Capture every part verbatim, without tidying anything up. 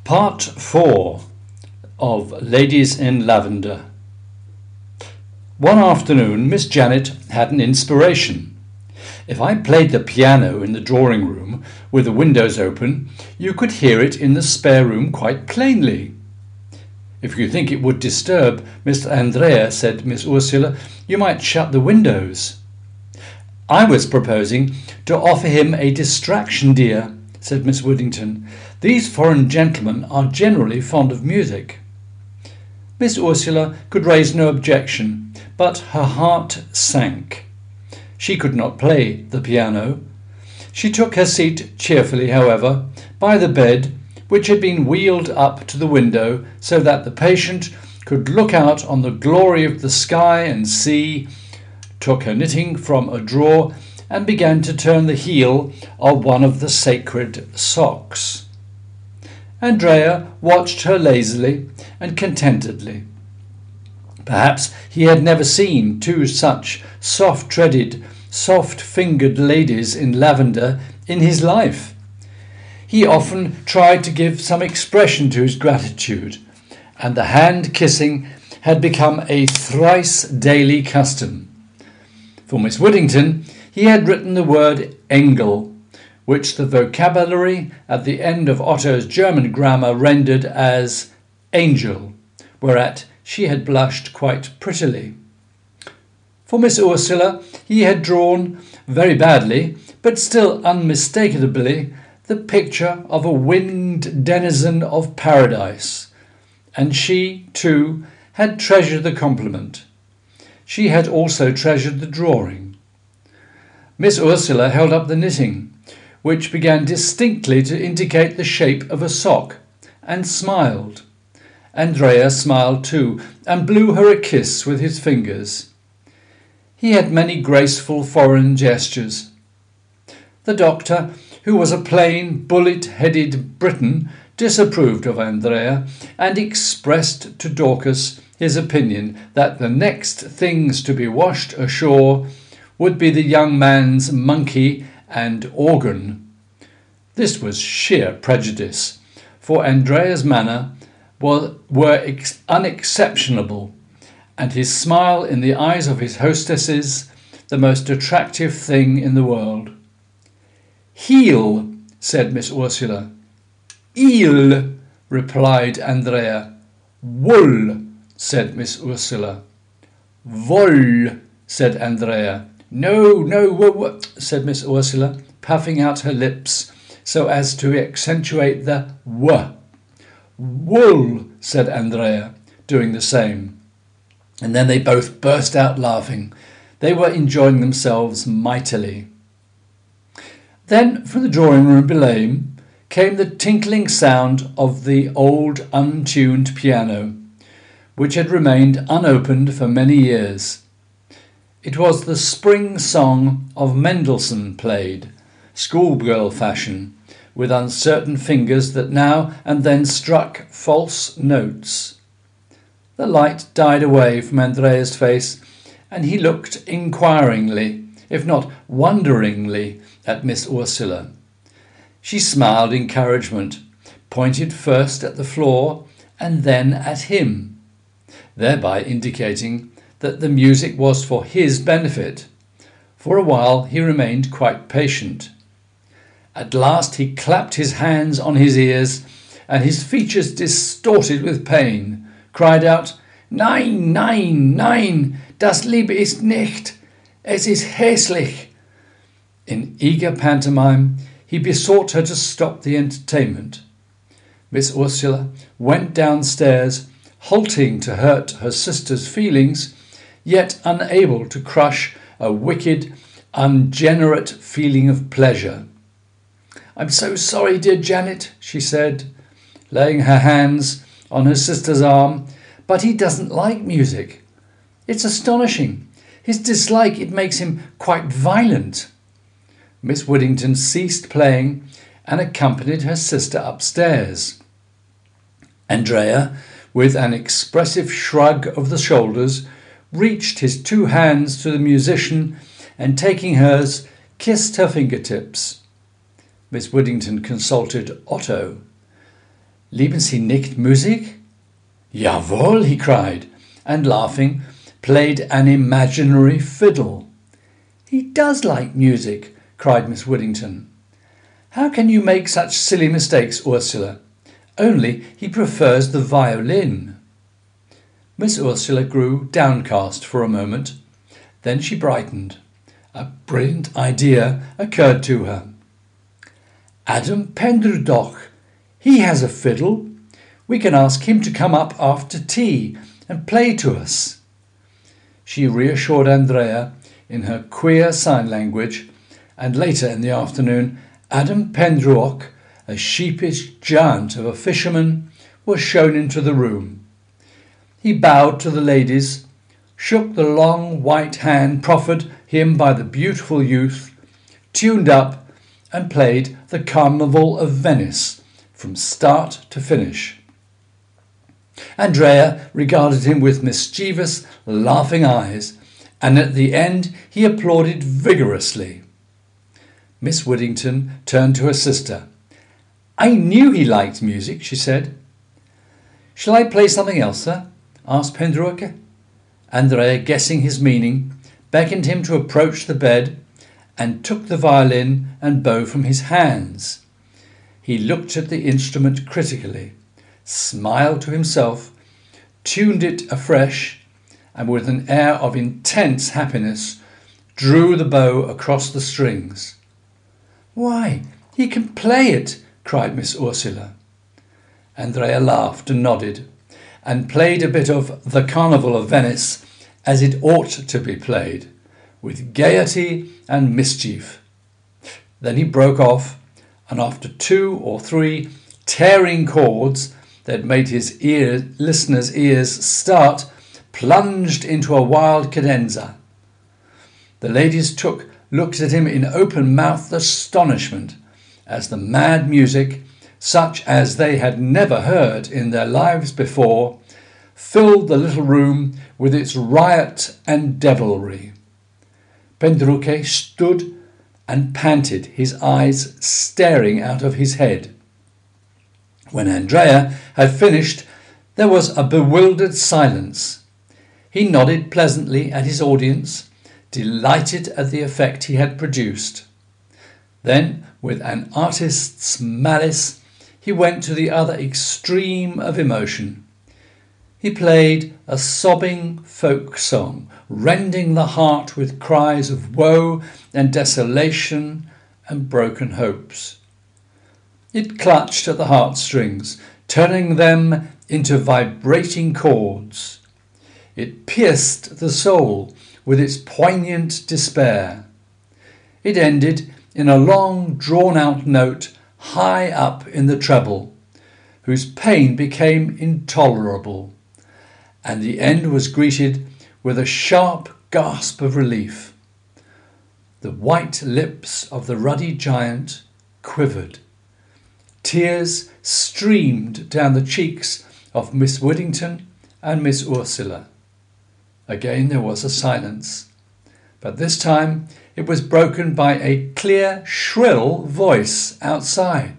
Part four of Ladies in Lavender. One afternoon, Miss Janet had an inspiration. If I played the piano in the drawing room with the windows open, you could hear it in the spare room quite plainly. If you think it would disturb Mister Andrea, said Miss Ursula, you might shut the windows. I was proposing to offer him a distraction, dear, said Miss Woodington. These foreign gentlemen are generally fond of music. Miss Ursula could raise no objection, but her heart sank. She could not play the piano. She took her seat cheerfully, however, by the bed, which had been wheeled up to the window so that the patient could look out on the glory of the sky and sea, took her knitting from a drawer and began to turn the heel of one of the sacred socks. Andrea watched her lazily and contentedly. Perhaps he had never seen two such soft-treaded, soft-fingered ladies in lavender in his life. He often tried to give some expression to his gratitude, and the hand-kissing had become a thrice daily custom. For Miss Woodington, he had written the word Engel, which the vocabulary at the end of Otto's German grammar rendered as angel, whereat she had blushed quite prettily. For Miss Ursula, he had drawn, very badly, but still unmistakably, the picture of a winged denizen of paradise, and she, too, had treasured the compliment. She had also treasured the drawing. Miss Ursula held up the knitting, which began distinctly to indicate the shape of a sock, and smiled. Andrea smiled too, and blew her a kiss with his fingers. He had many graceful foreign gestures. The doctor, who was a plain, bullet-headed Briton, disapproved of Andrea, and expressed to Dorcas his opinion that the next things to be washed ashore would be the young man's monkey and organ. This was sheer prejudice, for Andrea's manner was, were ex- unexceptionable, and his smile in the eyes of his hostesses the most attractive thing in the world. Heel, said Miss Ursula. Il, replied Andrea. Wool, said Miss Ursula. Woll, said Andrea. No, no, w- w- said Miss Ursula, puffing out her lips so as to accentuate the w. Wool, said Andrea, doing the same. And then they both burst out laughing. They were enjoying themselves mightily. Then from the drawing-room below came the tinkling sound of the old untuned piano, which had remained unopened for many years. It was the spring song of Mendelssohn played, schoolgirl fashion, with uncertain fingers that now and then struck false notes. The light died away from Andrea's face, and he looked inquiringly, if not wonderingly, at Miss Ursula. She smiled encouragement, pointed first at the floor and then at him, thereby indicating that the music was for his benefit. For a while he remained quite patient. At last he clapped his hands on his ears, and his features distorted with pain, cried out, Nein, nein, nein, das Liebe ist nicht, es ist hässlich. In eager pantomime, he besought her to stop the entertainment. Miss Ursula went downstairs, halting to hurt her sister's feelings, yet unable to crush a wicked, ungenerate feeling of pleasure. I'm so sorry, dear Janet, she said, laying her hands on her sister's arm, but he doesn't like music. It's astonishing. His dislike, it makes him quite violent. Miss Woodington ceased playing and accompanied her sister upstairs. Andrea, with an expressive shrug of the shoulders, reached his two hands to the musician and, taking hers, kissed her fingertips. Miss Woodington consulted Otto. Lieben Sie nicht Musik? Jawohl, he cried, and laughing, played an imaginary fiddle. He does like music, cried Miss Widdington. How can you make such silly mistakes, Ursula? Only he prefers the violin. Miss Ursula grew downcast for a moment. Then she brightened. A brilliant idea occurred to her. Adam Penderdoch, he has a fiddle. We can ask him to come up after tea and play to us. She reassured Andrea in her queer sign language, and later in the afternoon Adam Pendroch, a sheepish giant of a fisherman, was shown into the room. He bowed to the ladies, shook the long white hand proffered him by the beautiful youth, tuned up, and played the Carnival of Venice from start to finish. Andrea regarded him with mischievous, laughing eyes, and at the end he applauded vigorously. Miss Widdington turned to her sister. I knew he liked music, she said. Shall I play something else, sir? Asked Penderecke. Andrea, guessing his meaning, beckoned him to approach the bed and took the violin and bow from his hands. He looked at the instrument critically, smiled to himself, tuned it afresh, and with an air of intense happiness drew the bow across the strings. Why, he can play it, cried Miss Ursula. Andrea laughed and nodded, and played a bit of The Carnival of Venice as it ought to be played, with gaiety and mischief. Then he broke off, and after two or three tearing chords that made his ear, listeners' ears start, plunged into a wild cadenza. The ladies took looked at him in open-mouthed astonishment as the mad music, such as they had never heard in their lives before, filled the little room with its riot and devilry. Penderecke stood and panted, his eyes staring out of his head. When Andrea had finished, there was a bewildered silence. He nodded pleasantly at his audience, delighted at the effect he had produced. Then, with an artist's malice, he went to the other extreme of emotion. He played a sobbing folk song, rending the heart with cries of woe and desolation and broken hopes. It clutched at the heartstrings, turning them into vibrating chords. It pierced the soul with its poignant despair. It ended in a long, drawn-out note high up in the treble, whose pain became intolerable, and the end was greeted with a sharp gasp of relief. The white lips of the ruddy giant quivered. Tears streamed down the cheeks of Miss Widdington and Miss Ursula. Again there was a silence, but this time it was broken by a clear, shrill voice outside.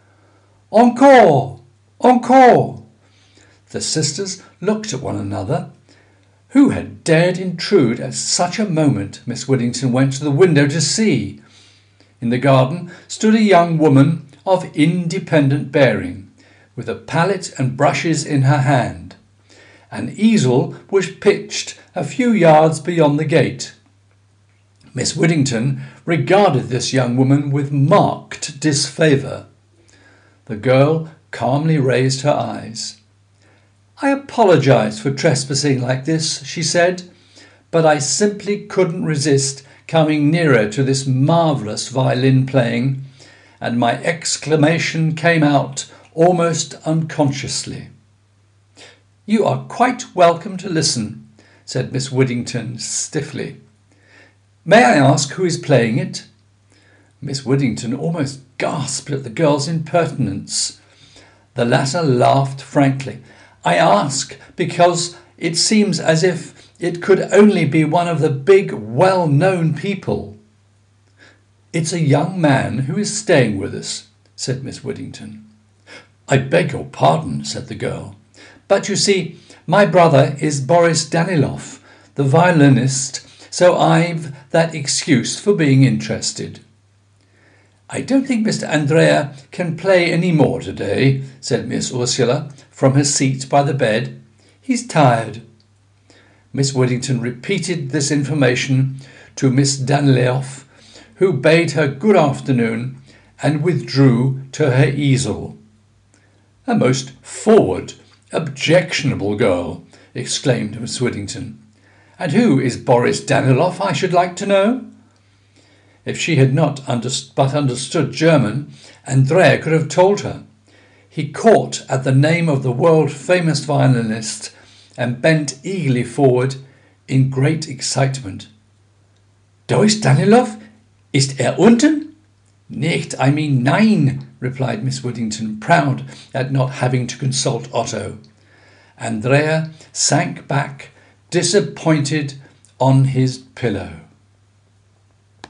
Encore! Encore! The sisters looked at one another. Who had dared intrude at such a moment? Miss Widdington went to the window to see. In the garden stood a young woman of independent bearing, with a palette and brushes in her hand. An easel was pitched a few yards beyond the gate. Miss Widdington regarded this young woman with marked disfavour. The girl calmly raised her eyes. I apologise for trespassing like this, she said, but I simply couldn't resist coming nearer to this marvellous violin playing, and my exclamation came out almost unconsciously. You are quite welcome to listen, said Miss Widdington stiffly. May I ask who is playing it? Miss Widdington almost gasped at the girl's impertinence. The latter laughed frankly. I ask because it seems as if it could only be one of the big, well-known people. It's a young man who is staying with us, said Miss Widdington. I beg your pardon, said the girl. But you see, my brother is Boris Danilov, the violinist, so I've that excuse for being interested. I don't think Mister Andrea can play any more today, said Miss Ursula from her seat by the bed. He's tired. Miss Whittington repeated this information to Miss Danilov, who bade her good afternoon and withdrew to her easel. A most forward, objectionable girl, exclaimed Miss Whittington. And who is Boris Danilov, I should like to know? If she had not under- but understood German, Andrea could have told her. He caught at the name of the world-famous violinist and bent eagerly forward in great excitement. Boris Danilov? Ist er unten? Nicht, I mean nein, replied Miss Whittington, proud at not having to consult Otto. Andrea sank back, disappointed, on his pillow.